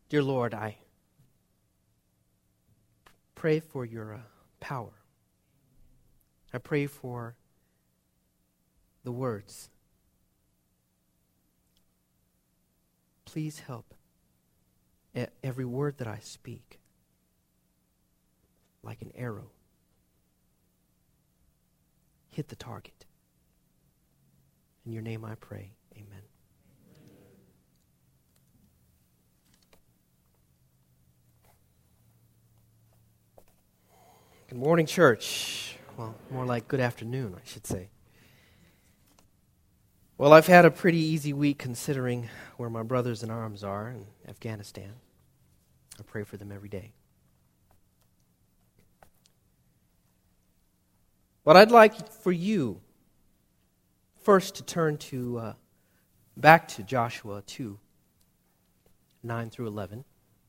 Dear Lord, I pray for your power. I pray for the words. Please help every word that I speak, like an arrow, hit the target. In your name I pray. Amen. Good morning, church. Well, more like good afternoon, I should say. Well, I've had a pretty easy week considering where my brothers in arms are in Afghanistan. I pray for them every day. But I'd like for you first to turn back to Joshua 2, 9 through 11.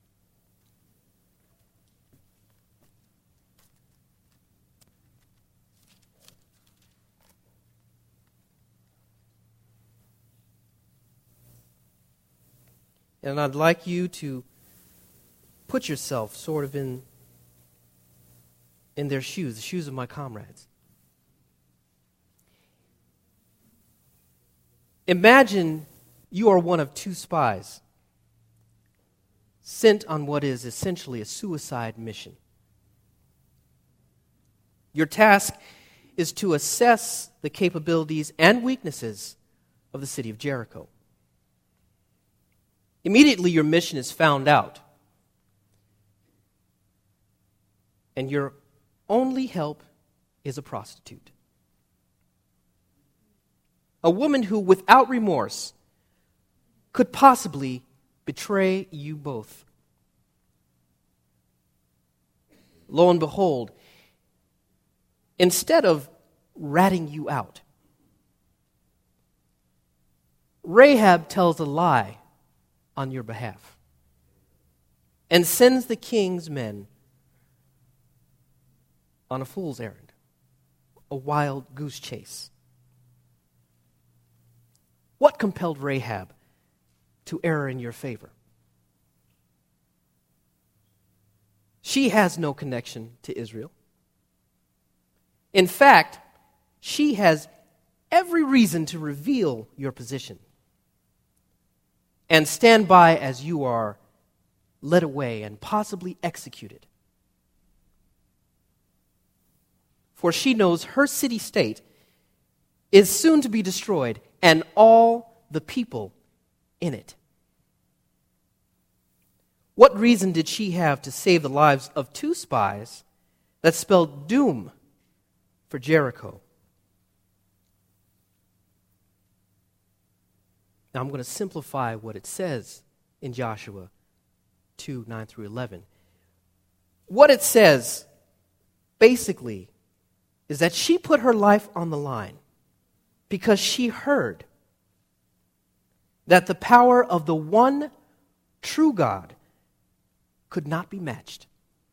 And I'd like you to put yourself sort of in their shoes, the shoes of my comrades. Imagine you are one of two spies sent on what is essentially a suicide mission. Your task is to assess the capabilities and weaknesses of the city of Jericho. Immediately, your mission is found out. And your only help is a prostitute. A woman who, without remorse, could possibly betray you both. Lo and behold, instead of ratting you out, Rahab tells a lie on your behalf and sends the king's men on a fool's errand, a wild goose chase. What compelled Rahab to err in your favor? She has no connection to Israel. In fact, she has every reason to reveal your position and stand by as you are led away and possibly executed. For she knows her city-state is soon to be destroyed and all the people in it. What reason did she have to save the lives of two spies that spelled doom for Jericho? Now I'm going to simplify what it says in Joshua 2, 9 through 11. What it says, basically, is that she put her life on the line because she heard that the power of the one true God could not be matched.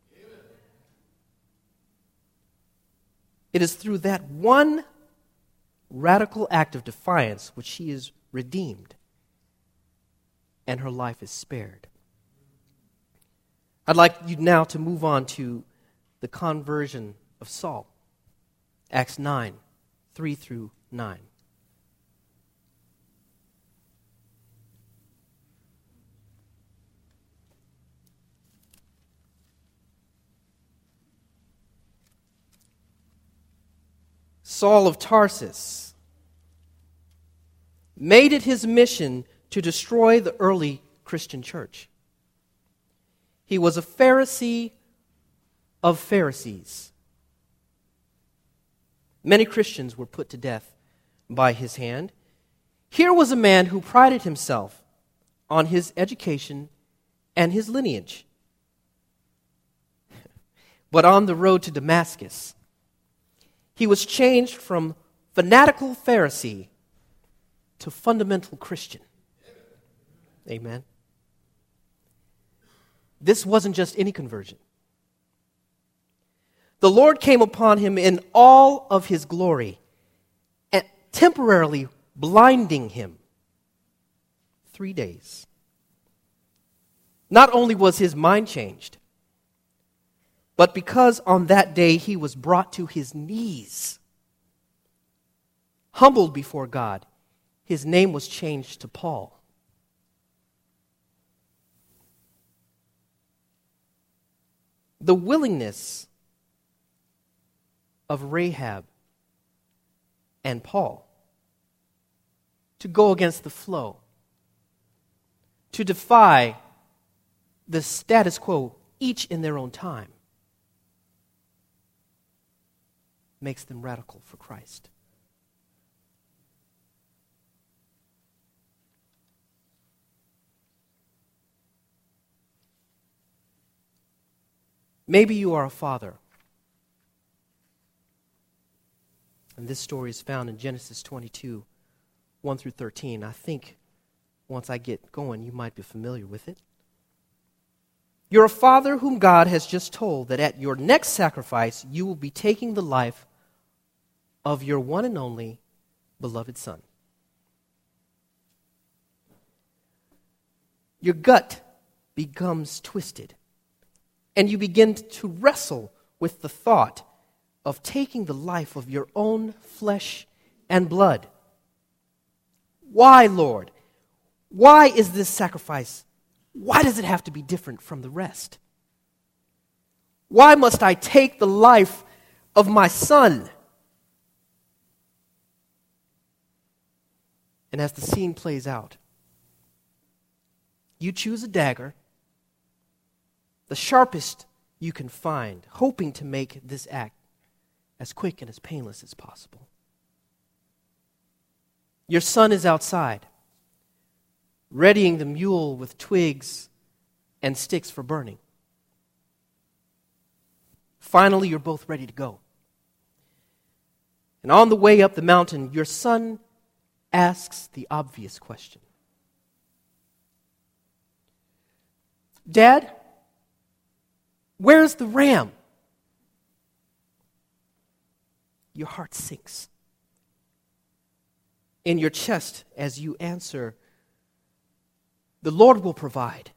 It is through that one radical act of defiance which she is redeemed and her life is spared. I'd like you now to move on to the conversion of Saul. Acts 9, 3 through 9. Saul of Tarsus made it his mission to destroy the early Christian church. He was a Pharisee of Pharisees. Many Christians were put to death by his hand. Here was a man who prided himself on his education and his lineage. But on the road to Damascus, he was changed from fanatical Pharisee to fundamental Christian. Amen. This wasn't just any conversion. The Lord came upon him in all of his glory, and temporarily blinding him 3 days. Not only was his mind changed, but because on that day he was brought to his knees, humbled before God, his name was changed to Paul. The willingness of Rahab and Paul to go against the flow, to defy the status quo, each in their own time, makes them radical for Christ. Maybe you are a father. And this story is found in Genesis 22, 1 through 13. I think once I get going, you might be familiar with it. You're a father whom God has just told that at your next sacrifice, you will be taking the life of your one and only beloved son. Your gut becomes twisted, and you begin to wrestle with the thought of taking the life of your own flesh and blood. Why, Lord? Why is this sacrifice? Why does it have to be different from the rest? Why must I take the life of my son? And as the scene plays out, you choose a dagger, the sharpest you can find, hoping to make this act as quick and as painless as possible. Your son is outside, readying the mule with twigs and sticks for burning. Finally, you're both ready to go. And on the way up the mountain, your son asks the obvious question. Dad, where's the ram? Your heart sinks in your chest as you answer, the Lord will provide.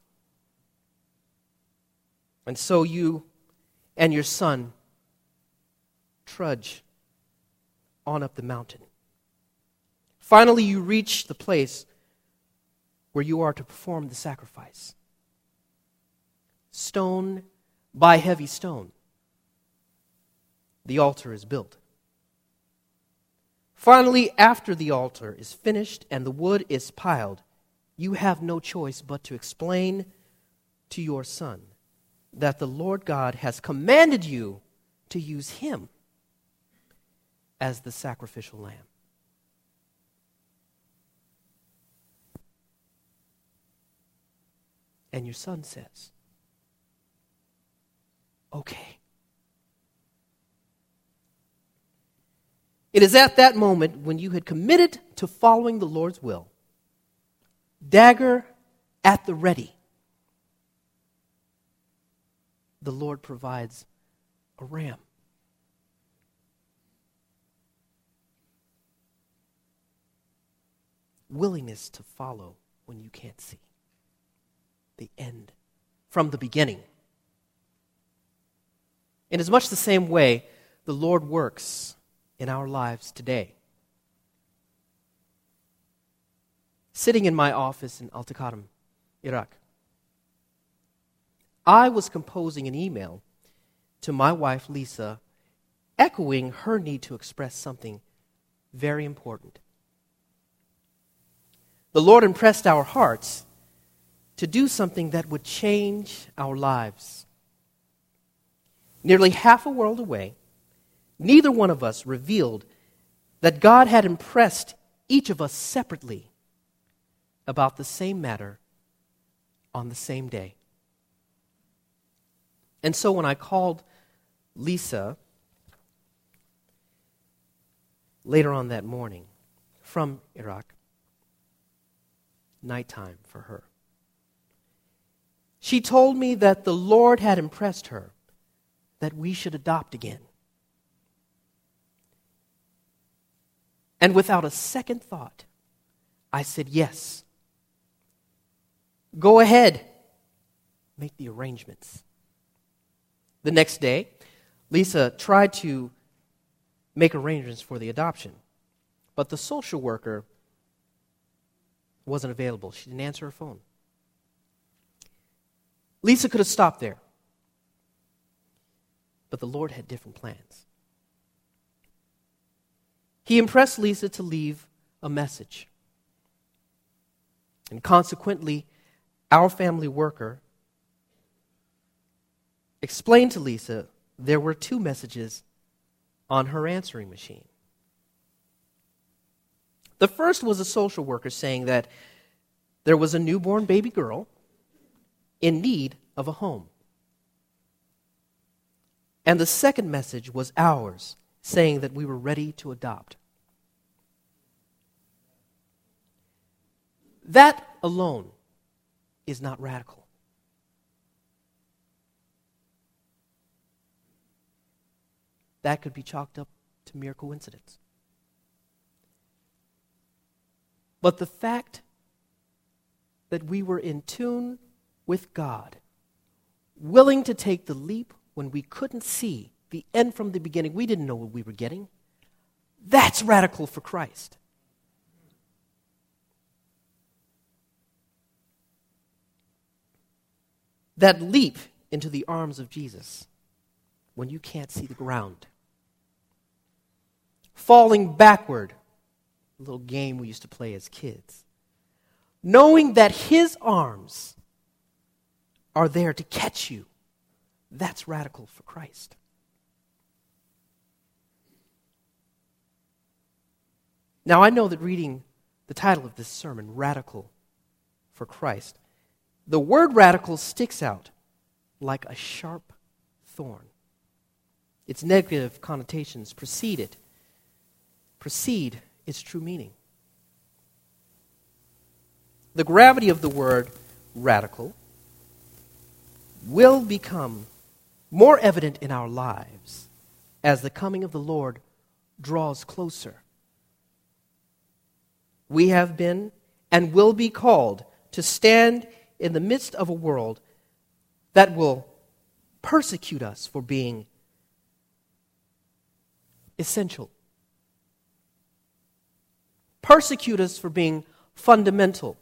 And so you and your son trudge on up the mountain. Finally, you reach the place where you are to perform the sacrifice. Stone by heavy stone, the altar is built. Finally, after the altar is finished and the wood is piled, you have no choice but to explain to your son that the Lord God has commanded you to use him as the sacrificial lamb. And your son says, okay. It is at that moment when you had committed to following the Lord's will, dagger at the ready, the Lord provides a ram. Willingness to follow when you can't see the end from the beginning. In as much the same way, the Lord works in our lives today. Sitting in my office in Al-Taqadum, Iraq, I was composing an email to my wife, Lisa, echoing her need to express something very important. The Lord impressed our hearts to do something that would change our lives. Nearly half a world away, neither one of us revealed that God had impressed each of us separately about the same matter on the same day. And so when I called Lisa later on that morning from Iraq, nighttime for her, she told me that the Lord had impressed her that we should adopt again. And without a second thought, I said, yes. Go ahead. make the arrangements. The next day, Lisa tried to make arrangements for the adoption, but the social worker wasn't available. She didn't answer her phone. Lisa could have stopped there, but the Lord had different plans. He impressed Lisa to leave a message. And consequently, our family worker explained to Lisa there were 2 messages on her answering machine. The first was a social worker saying that there was a newborn baby girl in need of a home. And the second message was ours, saying that we were ready to adopt. That alone is not radical. That could be chalked up to mere coincidence. But the fact that we were in tune with God, willing to take the leap when we couldn't see the end from the beginning, we didn't know what we were getting, that's radical for Christ. That leap into the arms of Jesus when you can't see the ground. Falling backward, a little game we used to play as kids. Knowing that his arms are there to catch you, that's radical for Christ. Now, I know that reading the title of this sermon, Radical for Christ, the word radical sticks out like a sharp thorn. Its negative connotations precede its true meaning. The gravity of the word radical will become more evident in our lives as the coming of the Lord draws closer. We have been and will be called to stand in the midst of a world that will persecute us for being essential. Persecute us for being fundamental.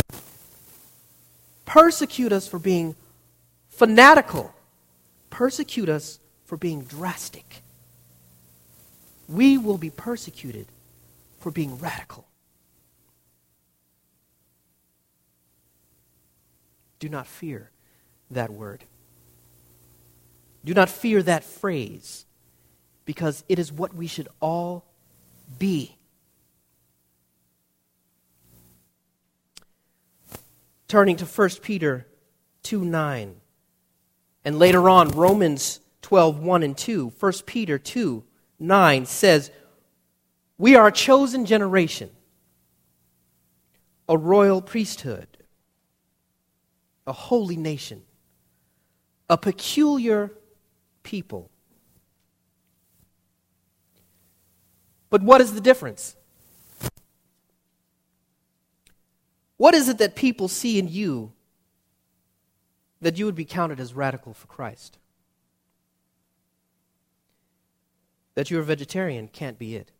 Persecute us for being fanatical. Persecute us for being drastic. We will be persecuted for being radical. Do not fear that word. Do not fear that phrase, because it is what we should all be. Turning to 1 Peter 2:9, and later on Romans 12:1 and 2, 1 Peter 2:9 says, "We are a chosen generation, a royal priesthood, a holy nation, a peculiar people." But what is the difference? What is it that people see in you that you would be counted as radical for Christ? That you're a vegetarian can't be it.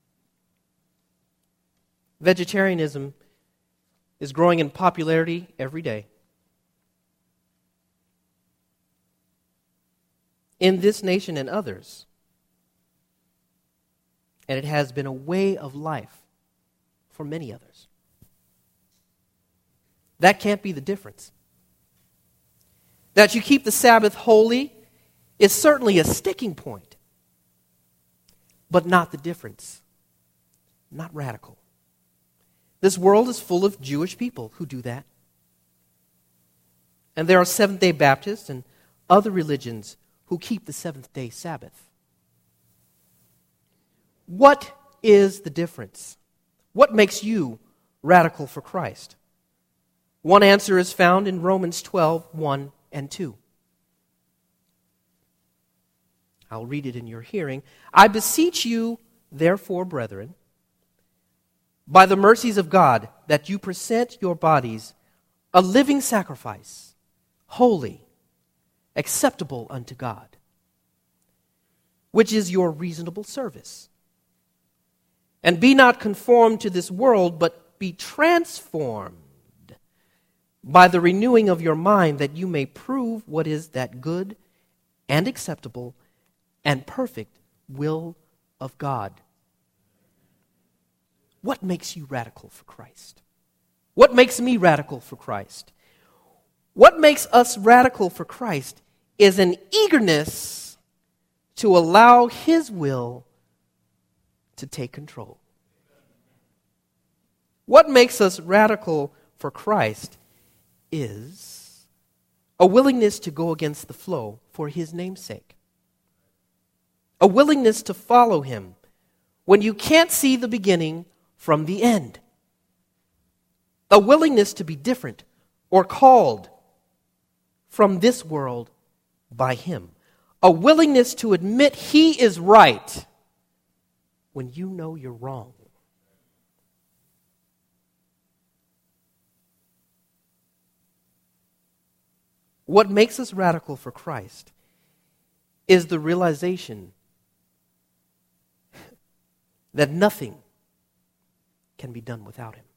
Vegetarianism is growing in popularity every day. In this nation and others. And it has been a way of life for many others. That can't be the difference. That you keep the Sabbath holy is certainly a sticking point, but not the difference. Not radical. This world is full of Jewish people who do that. And there are Seventh-day Baptists and other religions who keep the seventh-day Sabbath. What is the difference? What makes you radical for Christ? One answer is found in Romans 12:1 and 2. I'll read it in your hearing. "I beseech you, therefore, brethren, by the mercies of God, that you present your bodies a living sacrifice, holy, acceptable unto God, which is your reasonable service. And be not conformed to this world, but be transformed by the renewing of your mind, that you may prove what is that good and acceptable and perfect will of God. What makes you radical for Christ? What makes me radical for Christ? What makes us radical for Christ is an eagerness to allow His will to take control. What makes us radical for Christ is a willingness to go against the flow for His name's sake. A willingness to follow Him when you can't see the beginning from the end. A willingness to be different or called from this world by Him. A willingness to admit He is right when you know you're wrong. What makes us radical for Christ is the realization that nothing can be done without Him.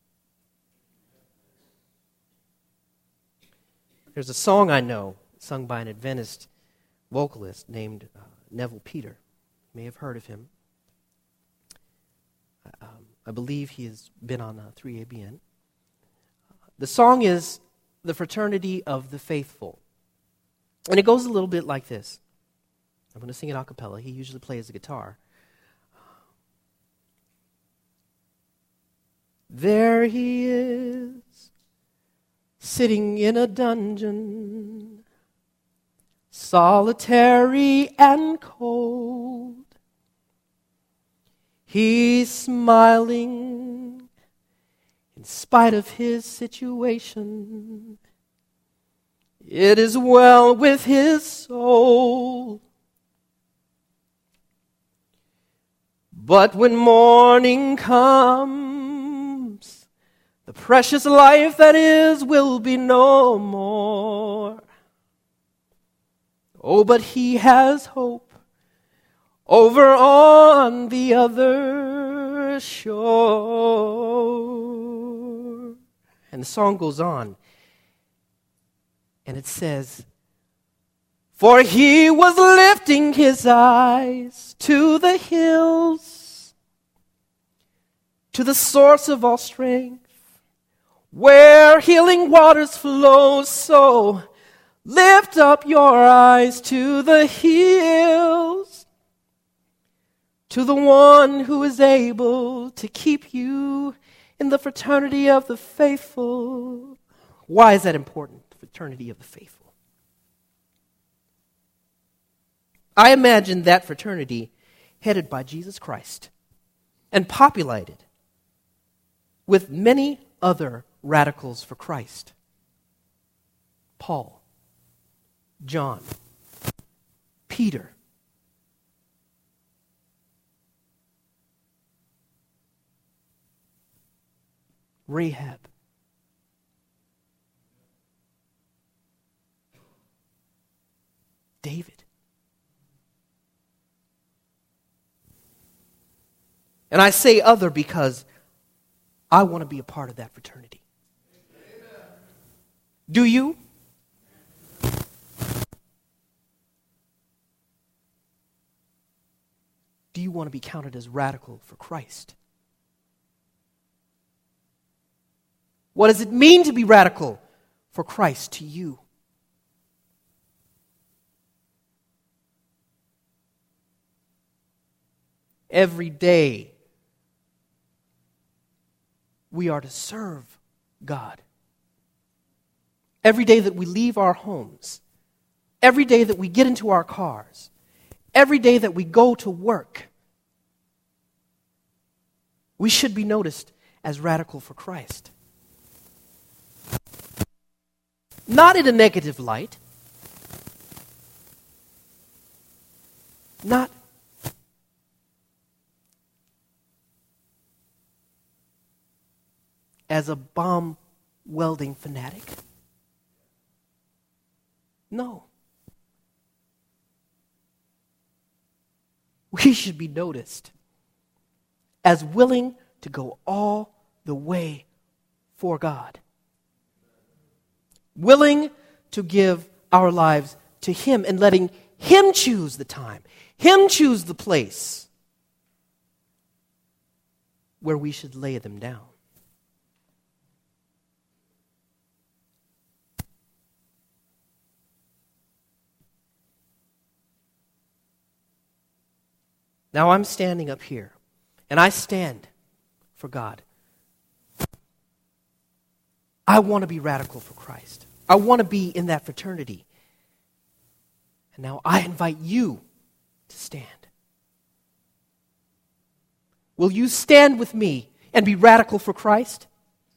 There's a song I know, sung by an Adventist vocalist named Neville Peter. You may have heard of him. I believe he has been on 3ABN. The song is The Fraternity of the Faithful. And it goes a little bit like this. I'm going to sing it a cappella. He usually plays the guitar. There he is, sitting in a dungeon, solitary and cold. He's smiling in spite of his situation. It is well with his soul. But when morning comes, the precious life that is will be no more. Oh, but he has hope over on the other shore. And the song goes on. And it says, for he was lifting his eyes to the hills, to the source of all strength, where healing waters flow. So lift up your eyes to the hills, to the one who is able to keep you in the fraternity of the faithful. Why is that important? The fraternity of the faithful. I imagine that fraternity headed by Jesus Christ and populated with many other radicals for Christ. Paul, John, Peter, Rahab, David. And I say other because I want to be a part of that fraternity. Amen. Do you? Do you want to be counted as radical for Christ? What does it mean to be radical for Christ to you? Every day, we are to serve God. Every day that we leave our homes, every day that we get into our cars, every day that we go to work, we should be noticed as radical for Christ. Not in a negative light, not as a bomb welding fanatic, No. We should be noticed as willing to go all the way for God. Willing to give our lives to Him and letting Him choose the time, Him choose the place where we should lay them down. Now I'm standing up here, and I stand for God. I want to be radical for Christ. I want to be in that fraternity. And now I invite you to stand. Will you stand with me and be radical for Christ?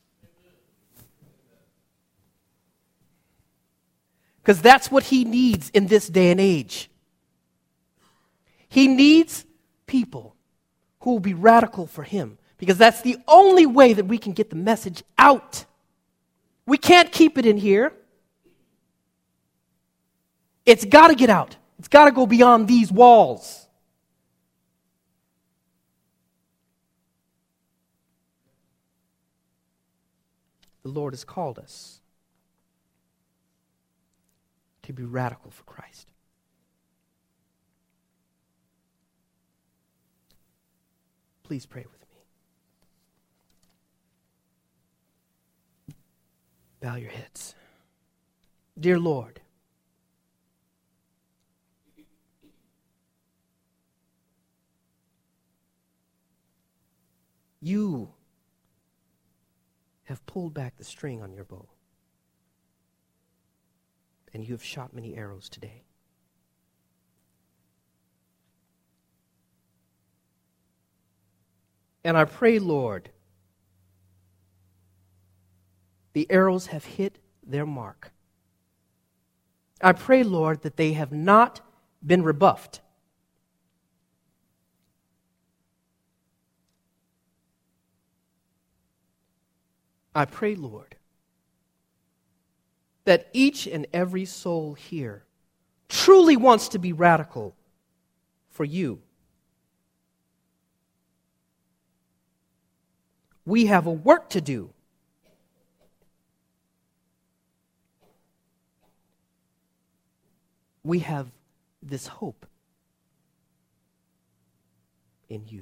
Because that's what He needs in this day and age. He needs people who will be radical for Him, because that's the only way that we can get the message out. We can't keep it in here. It's got to get out. It's got to go beyond these walls. The Lord has called us to be radical for Christ. Please pray with me. Bow your heads. Dear Lord, you have pulled back the string on your bow, and you have shot many arrows today. And I pray, Lord, the arrows have hit their mark. I pray, Lord, that they have not been rebuffed. I pray, Lord, that each and every soul here truly wants to be radical for you. We have a work to do. We have this hope in you.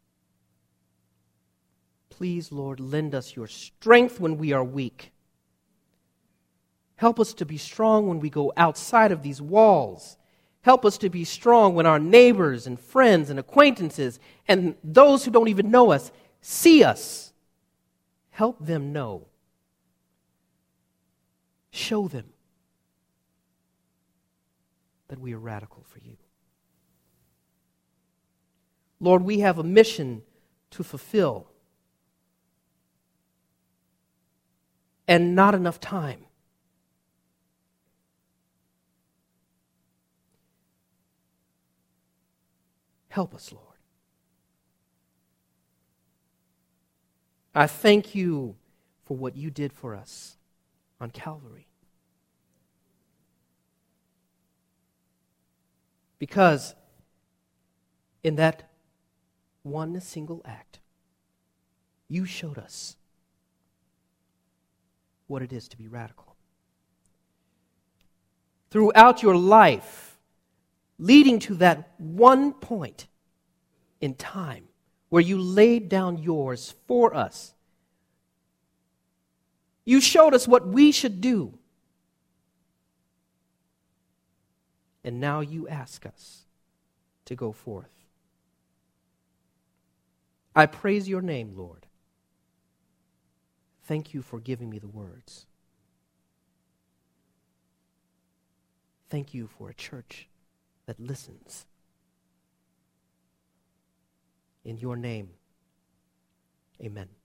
Please, Lord, lend us your strength when we are weak. Help us to be strong when we go outside of these walls. Help us to be strong when our neighbors and friends and acquaintances and those who don't even know us see us. Help them know. Show them that we are radical for you. Lord, we have a mission to fulfill and not enough time. Help us, Lord. I thank you for what you did for us on Calvary. Because in that one single act, you showed us what it is to be radical. Throughout your life, leading to that one point in time where you laid down yours for us, you showed us what we should do. And now you ask us to go forth. I praise your name, Lord. Thank you for giving me the words. Thank you for a church that listens. In your name, amen.